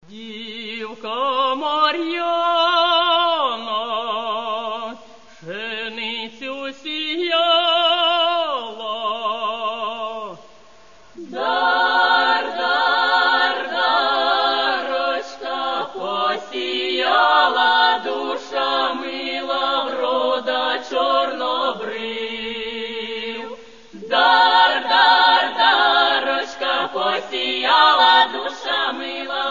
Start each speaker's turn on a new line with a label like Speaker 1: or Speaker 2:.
Speaker 1: Дівка Мар'яна пшеницю сіяла. Дарочка посіяла, душа мила, врода чорнобрив. Дарочка посіяла, душа мила,